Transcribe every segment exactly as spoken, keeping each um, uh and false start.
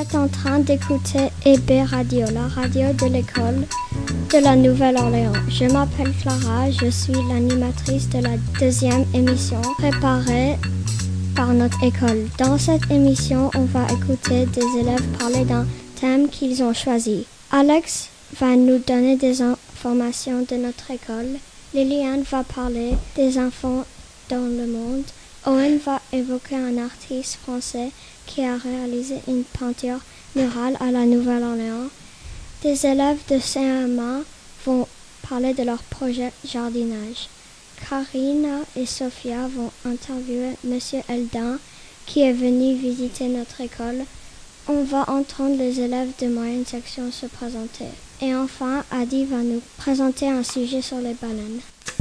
êtes en train d'écouter E B Radio, la radio de l'école de la Nouvelle-Orléans. Je m'appelle Clara, je suis l'animatrice de la deuxième émission préparée par notre école. Dans cette émission, on va écouter des élèves parler d'un thème qu'ils ont choisi. Alex va nous donner des informations de notre école. Liliane va parler des enfants dans le monde. Owen va évoquer un artiste français qui a réalisé une peinture murale à la Nouvelle-Orléans. Des élèves de C M A vont parler de leur projet jardinage. Karina et Sophia vont interviewer Monsieur Eldin qui est venu visiter notre école. On va entendre les élèves de moyenne section se présenter. Et enfin, Adi va nous présenter un sujet sur les baleines.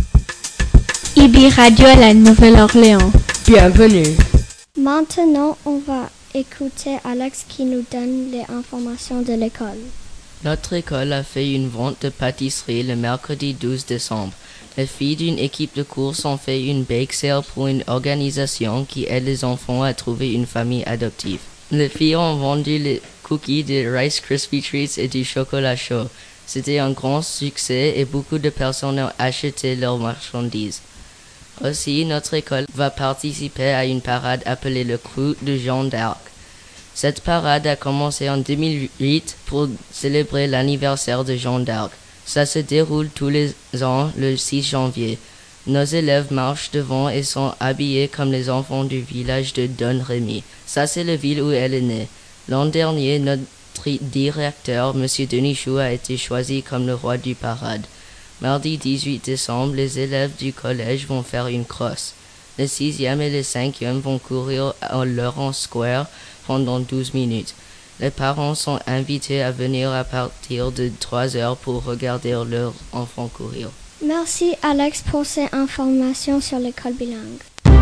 E B Radio à la Nouvelle-Orléans. Bienvenue. Maintenant, on va écouter Alex qui nous donne les informations de l'école. Notre école a fait une vente de pâtisserie le mercredi douze décembre. Les filles d'une équipe de course ont fait une bake sale pour une organisation qui aide les enfants à trouver une famille adoptive. Les filles ont vendu les cookies de Rice Krispie Treats et du chocolat chaud. C'était un grand succès et beaucoup de personnes ont acheté leurs marchandises. Aussi, notre école va participer à une parade appelée le Crew de Jeanne d'Arc. Cette parade a commencé en deux mille huit pour célébrer l'anniversaire de Jeanne d'Arc. Ça se déroule tous les ans le six janvier. Nos élèves marchent devant et sont habillés comme les enfants du village de Domremy. Ça, c'est la ville où elle est née. L'an dernier, notre directeur, M. Denichou, a été choisi comme le roi du parade. Mardi dix-huit décembre, les élèves du collège vont faire une crosse. Les sixièmes et les cinquièmes vont courir au Laurent Square pendant douze minutes. Les parents sont invités à venir à partir de trois heures pour regarder leurs enfants courir. Merci Alex pour ces informations sur l'école bilingue.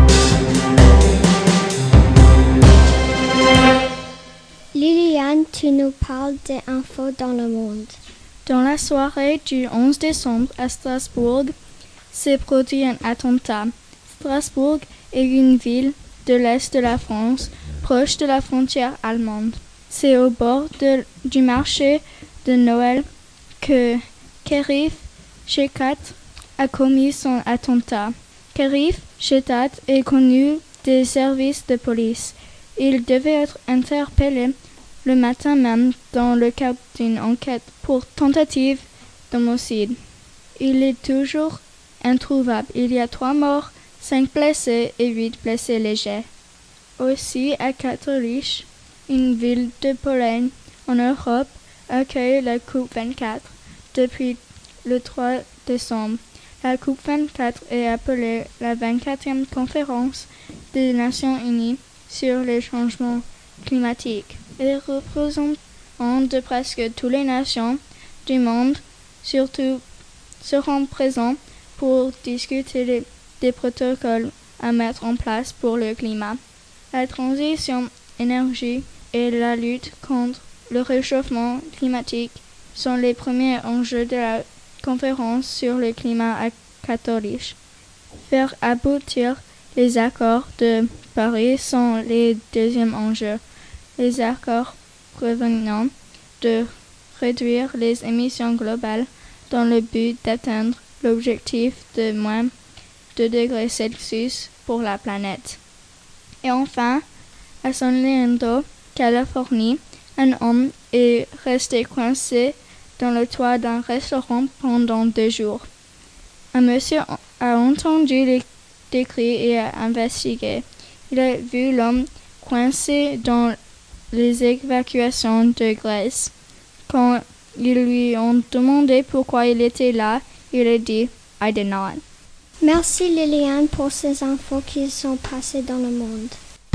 Liliane, tu nous parles des infos dans le monde. Dans la soirée du onze décembre à Strasbourg, s'est produit un attentat. Strasbourg est une ville de l'est de la France, proche de la frontière allemande. C'est au bord de, du marché de Noël que Kerif Shekat a commis son attentat. Kerif Shekat est connu des services de police. Il devait être interpellé le matin même dans le cadre d'une enquête pour tentative d'homicide. Il est toujours introuvable. Il y a trois morts, cinq blessés et huit blessés légers. Aussi, à Katowice, une ville de Pologne en Europe, accueille la Coupe vingt-quatre depuis le trois décembre. La Coupe vingt-quatre est appelée la vingt-quatrième conférence des Nations Unies sur les changements climatiques. Les représentants de presque toutes les nations du monde surtout seront présents pour discuter des, des protocoles à mettre en place pour le climat. La transition énergie et la lutte contre le réchauffement climatique sont les premiers enjeux de la conférence sur le climat à Katowice. Faire aboutir les accords de Paris sont les deuxièmes enjeux. Les accords prévoient de réduire les émissions globales dans le but d'atteindre l'objectif de moins deux degrés Celsius pour la planète. Et enfin, à San Leandro, Californie, un homme est resté coincé dans le toit d'un restaurant pendant deux jours. Un monsieur a entendu les, des cris et a investigué. Il a vu l'homme coincé dans les évacuations de graisse. Quand ils lui ont demandé pourquoi il était là, il a dit « I did not ». Merci Liliane pour ces infos qui sont passées dans le monde.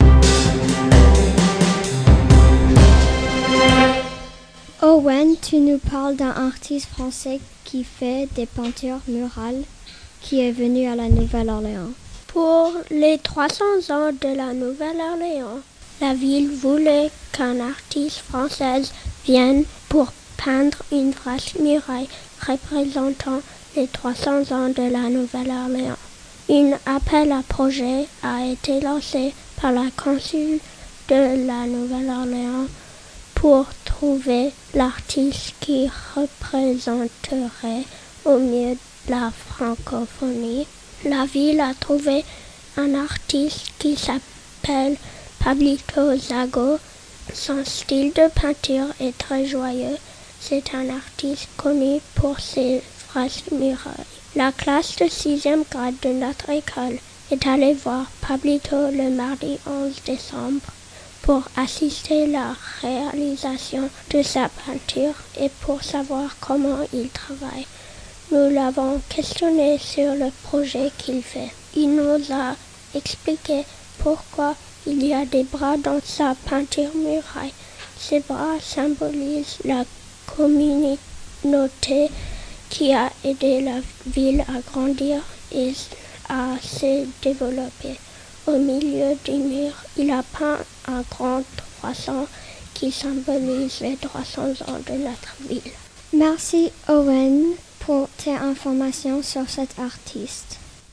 Owen, tu nous parles d'un artiste français qui fait des peintures murales qui est venu à la Nouvelle-Orléans. Pour les trois cents ans de la Nouvelle-Orléans, la ville voulait qu'un artiste français vienne pour peindre une vaste muraille représentant les trois cents ans de la Nouvelle-Orléans. Un appel à projet a été lancé par la consul de la Nouvelle-Orléans pour trouver l'artiste qui représenterait au mieux la francophonie. La ville a trouvé un artiste qui s'appelle Pablito Zago. Son style de peinture est très joyeux. C'est un artiste connu pour ses fresques murailles. La classe de sixième grade de notre école est allée voir Pablito le mardi onze décembre pour assister à la réalisation de sa peinture et pour savoir comment il travaille. Nous l'avons questionné sur le projet qu'il fait. Il nous a expliqué pourquoi il y a des bras dans sa peinture muraille. Ces bras symbolisent la communauté qui a aidé la ville à grandir et à se développer. Au milieu du mur, il a peint un grand croissant qui symbolise les trois cents ans de notre ville. Merci Owen pour tes informations sur cet artiste.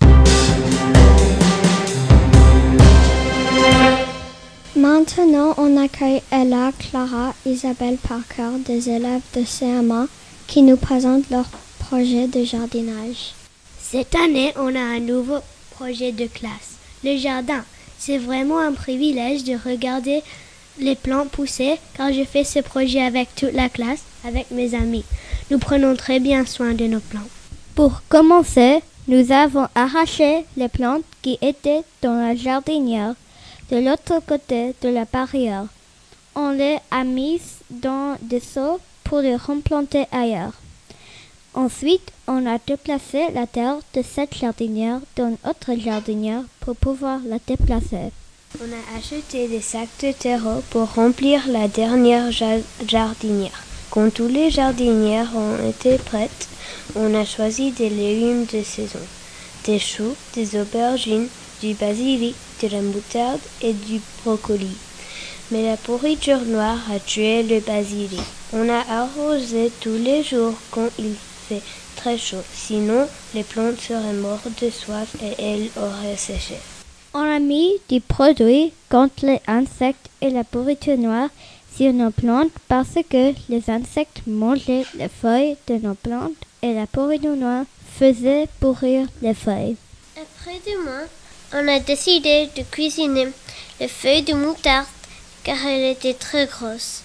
Maintenant, on accueille Ella, Clara, Isabelle Parker, des élèves de C M A qui nous présentent leur projet de jardinage. Cette année, on a un nouveau projet de classe, le jardin. C'est vraiment un privilège de regarder les plantes pousser car je fais ce projet avec toute la classe, avec mes amis. Nous prenons très bien soin de nos plantes. Pour commencer, nous avons arraché les plantes qui étaient dans la jardinière de l'autre côté de la barrière. On les a mises dans des seaux pour les replanter ailleurs. Ensuite, on a déplacé la terre de cette jardinière dans une autre jardinière pour pouvoir la déplacer. On a acheté des sacs de terreau pour remplir la dernière jardinière. Quand toutes les jardinières ont été prêtes, on a choisi des légumes de saison, des choux, des aubergines, du basilic, de la moutarde et du brocoli. Mais la pourriture noire a tué le basilic. On a arrosé tous les jours quand il fait très chaud, sinon les plantes seraient mortes de soif et elles auraient séché. On a mis des produits contre les insectes et la pourriture noire sur nos plantes parce que les insectes mangeaient les feuilles de nos plantes et la pourriture noire faisait pourrir les feuilles. Après deux mois, on a décidé de cuisiner les feuilles de moutarde car elles étaient très grosses.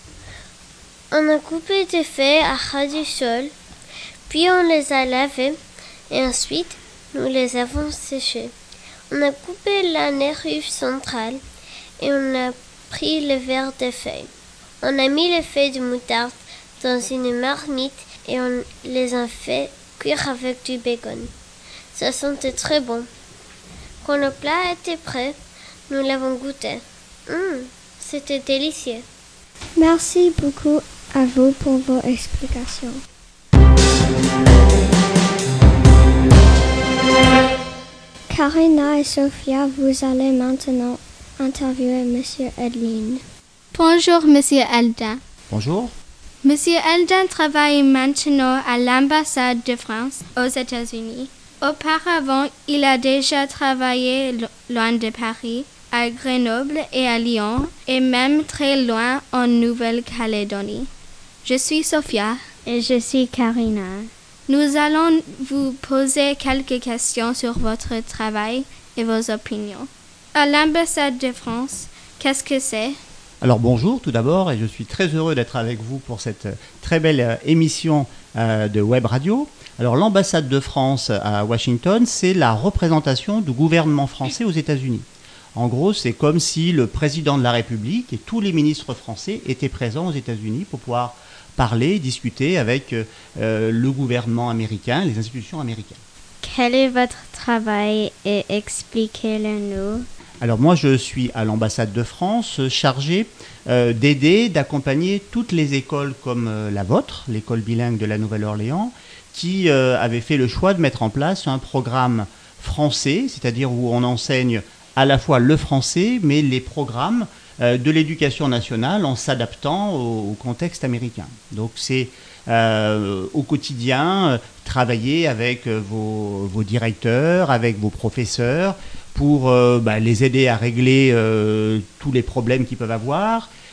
On a coupé des feuilles à ras du sol, puis on les a lavées et ensuite nous les avons séchées. On a coupé la nervure centrale et on a pris le verre des feuilles. On a mis les feuilles de moutarde dans une marmite et on les a fait cuire avec du bacon. Ça sentait très bon. Quand le plat était prêt, nous l'avons goûté. Mmh, c'était délicieux. Merci beaucoup à vous pour vos explications. Karina et Sophia, vous allez maintenant interviewer Monsieur Edlin. Bonjour, Monsieur Eldin. Bonjour. Monsieur Eldin travaille maintenant à l'ambassade de France aux États-Unis. Auparavant, il a déjà travaillé loin de Paris, à Grenoble et à Lyon, et même très loin en Nouvelle-Calédonie. Je suis Sophia. Et je suis Karina. Nous allons vous poser quelques questions sur votre travail et vos opinions. À l'ambassade de France, qu'est-ce que c'est? Alors bonjour tout d'abord, et je suis très heureux d'être avec vous pour cette très belle émission euh, de web radio. Alors l'ambassade de France à Washington, c'est la représentation du gouvernement français aux États-Unis. En gros, c'est comme si le président de la République et tous les ministres français étaient présents aux États-Unis pour pouvoir parler, discuter avec euh, le gouvernement américain, les institutions américaines. Quel est votre travail et expliquez-le-nous. Alors moi, je suis à l'ambassade de France chargé euh, d'aider, d'accompagner toutes les écoles comme euh, la vôtre, l'école bilingue de la Nouvelle-Orléans, qui euh, avait fait le choix de mettre en place un programme français, c'est-à-dire où on enseigne à la fois le français, mais les programmes euh, de l'éducation nationale en s'adaptant au, au contexte américain. Donc c'est euh, au quotidien euh, travailler avec euh, vos, vos directeurs, avec vos professeurs, pour euh, bah, les aider à régler euh, tous les problèmes qu'ils peuvent avoir,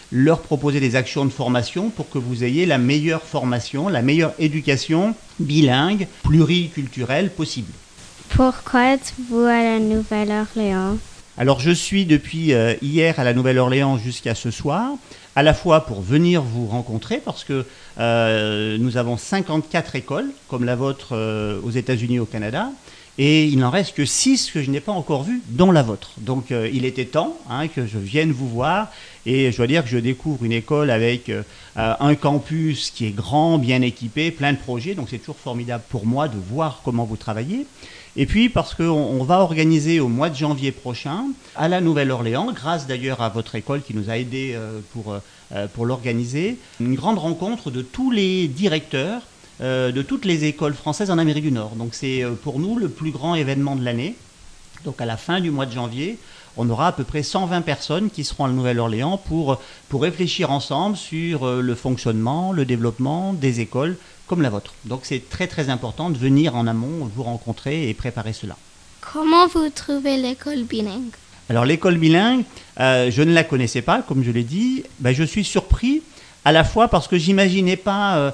leur proposer des actions de formation pour que vous ayez la meilleure formation, la meilleure éducation bilingue, pluriculturelle possible. Pourquoi êtes-vous à la Nouvelle-Orléans ? Alors je suis depuis euh, hier à la Nouvelle-Orléans jusqu'à ce soir, à la fois pour venir vous rencontrer parce que euh, nous avons cinquante-quatre écoles comme la vôtre euh, aux États-Unis et au Canada, et il n'en reste que six que je n'ai pas encore vues, dont la vôtre. Donc euh, il était temps hein, que je vienne vous voir, et je dois dire que je découvre une école avec euh, un campus qui est grand, bien équipé, plein de projets, donc c'est toujours formidable pour moi de voir comment vous travaillez. Et puis parce qu'on on va organiser au mois de janvier prochain, à la Nouvelle-Orléans, grâce d'ailleurs à votre école qui nous a aidés euh, pour, euh, pour l'organiser, une grande rencontre de tous les directeurs euh, de toutes les écoles françaises en Amérique du Nord. Donc c'est euh, pour nous le plus grand événement de l'année. Donc à la fin du mois de janvier, on aura à peu près cent vingt personnes qui seront à la Nouvelle-Orléans pour, pour réfléchir ensemble sur euh, le fonctionnement, le développement des écoles comme la vôtre. Donc c'est très très important de venir en amont, vous rencontrer et préparer cela. Comment vous trouvez l'école bilingue ? Alors l'école bilingue, euh, je ne la connaissais pas, comme je l'ai dit. Ben, je suis surpris à la fois parce que j'imaginais pas euh,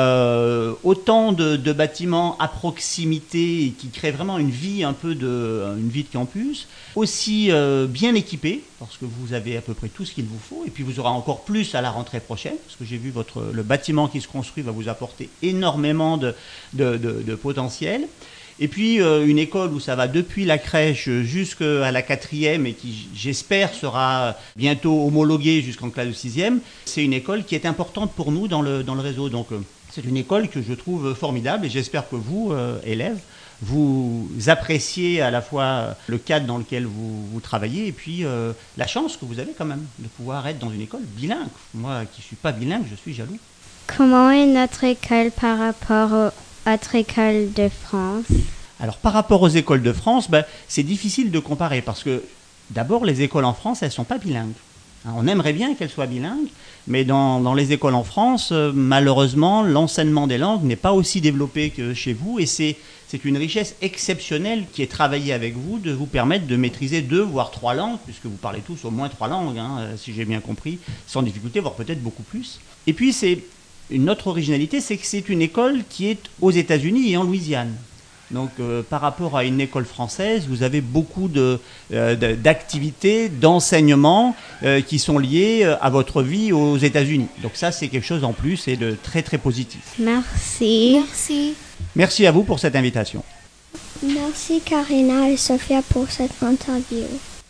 euh, autant de, de bâtiments à proximité qui créent vraiment une vie un peu de, une vie de campus, aussi euh, bien équipés, parce que vous avez à peu près tout ce qu'il vous faut, et puis vous aurez encore plus à la rentrée prochaine, parce que j'ai vu votre, le bâtiment qui se construit va vous apporter énormément de, de, de, de potentiel. Et puis euh, une école où ça va depuis la crèche jusqu'à la quatrième et qui j'espère sera bientôt homologuée jusqu'en classe de sixième, c'est une école qui est importante pour nous dans le, dans le réseau. Donc euh, c'est une école que je trouve formidable et j'espère que vous, euh, élèves, vous appréciez à la fois le cadre dans lequel vous, vous travaillez et puis euh, la chance que vous avez quand même de pouvoir être dans une école bilingue. Moi qui ne suis pas bilingue, je suis jaloux. Comment est notre école par rapport au Autre école de France? Alors par rapport aux écoles de France, ben, c'est difficile de comparer parce que d'abord les écoles en France, elles ne sont pas bilingues. Hein, on aimerait bien qu'elles soient bilingues, mais dans, dans les écoles en France, euh, malheureusement, l'enseignement des langues n'est pas aussi développé que chez vous et c'est, c'est une richesse exceptionnelle qui est travaillée avec vous de vous permettre de maîtriser deux voire trois langues, puisque vous parlez tous au moins trois langues, hein, si j'ai bien compris, sans difficulté, voire peut-être beaucoup plus. Et puis c'est une autre originalité, c'est que c'est une école qui est aux États-Unis et en Louisiane. Donc euh, par rapport à une école française, vous avez beaucoup de, euh, de, d'activités, d'enseignements euh, qui sont liés euh, à votre vie aux États-Unis. Donc ça, c'est quelque chose en plus et de très très positif. Merci. Merci. Merci à vous pour cette invitation. Merci Karina et Sophia pour cette interview.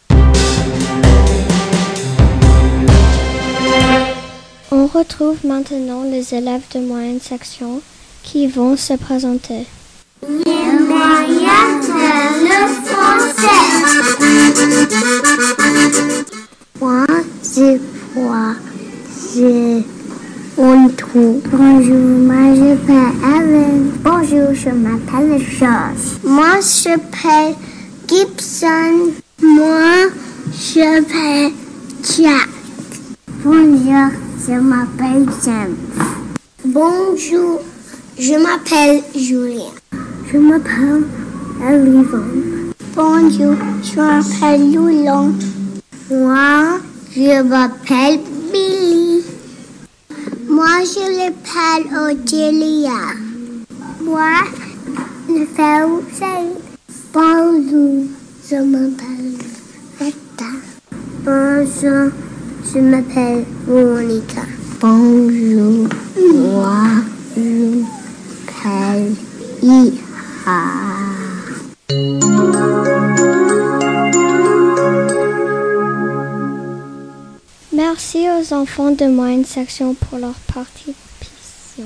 On retrouve maintenant les élèves de moyenne section qui vont se présenter. Les moyens de le français. Moi, je crois, je on trouve. Bonjour, moi je m'appelle Evan. Bonjour, je m'appelle Josh. Moi, je m'appelle Gibson. Moi, je m'appelle Jack. Bonjour, je m'appelle Sam. Bonjour, je m'appelle Julien. Je m'appelle Elivon. Bonjour, je m'appelle Loulon. Moi, je m'appelle Billy. Moi, je m'appelle Odélia. Moi, je m'appelle Saïd. Bonjour, je m'appelle Rita. Bonjour, je m'appelle Monica. Bonjour, moi, je m'appelle Iha. Merci aux enfants de moyenne section pour leur participation.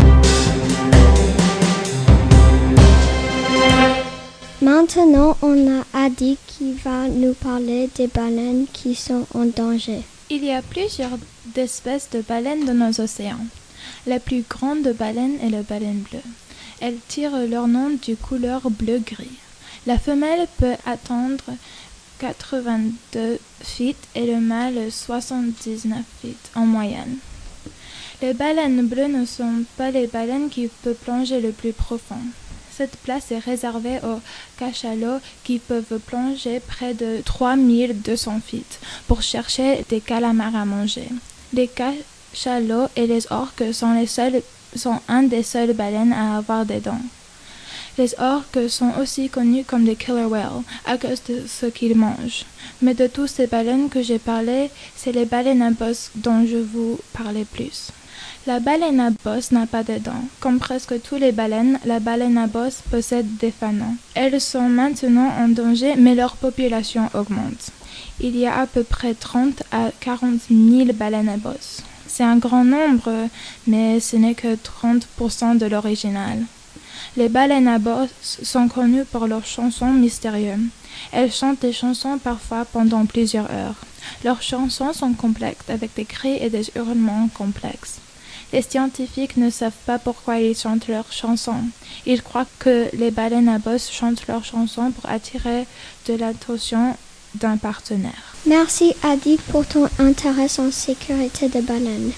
Maintenant, on a Adi qui va nous parler des baleines qui sont en danger. Il y a plusieurs espèces de baleines dans nos océans. La plus grande baleine est la baleine bleue. Elles tirent leur nom du couleur bleu-gris. La femelle peut atteindre quatre-vingt-deux feet et le mâle soixante-dix-neuf feet en moyenne. Les baleines bleues ne sont pas les baleines qui peuvent plonger le plus profond. Cette place est réservée aux cachalots qui peuvent plonger près de trois mille deux cents feet pour chercher des calamars à manger. Les cachalots et les orques sont, les seuls, sont un des seules baleines à avoir des dents. Les orques sont aussi connus comme des killer whales à cause de ce qu'ils mangent. Mais de toutes ces baleines que j'ai parlé, c'est les baleines à bosse dont je vous parlais plus. La baleine à bosse n'a pas de dents. Comme presque toutes les baleines, la baleine à bosse possède des fanons. Elles sont maintenant en danger, mais leur population augmente. Il y a à peu près trente à quarante mille baleines à bosse. C'est un grand nombre, mais ce n'est que trente pour cent de l'original. Les baleines à bosse sont connues pour leurs chansons mystérieuses. Elles chantent des chansons parfois pendant plusieurs heures. Leurs chansons sont complexes, avec des cris et des hurlements complexes. Les scientifiques ne savent pas pourquoi ils chantent leurs chansons. Ils croient que les baleines à bosse chantent leurs chansons pour attirer de l'attention d'un partenaire. Merci Adi pour ton intérêt en sécurité des baleines.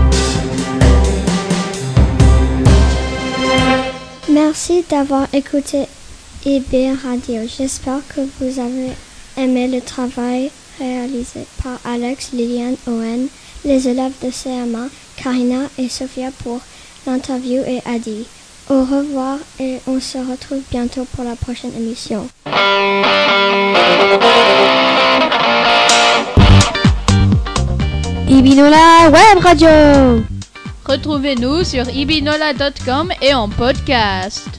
Merci d'avoir écouté I B Radio. J'espère que vous avez aimé le travail réalisé par Alex, Liliane, Owen, les élèves de C M A, Karina et Sophia pour l'interview et Adi. Au revoir et on se retrouve bientôt pour la prochaine émission. Ibinola Web Radio. Retrouvez-nous sur ibinola point com et en podcast.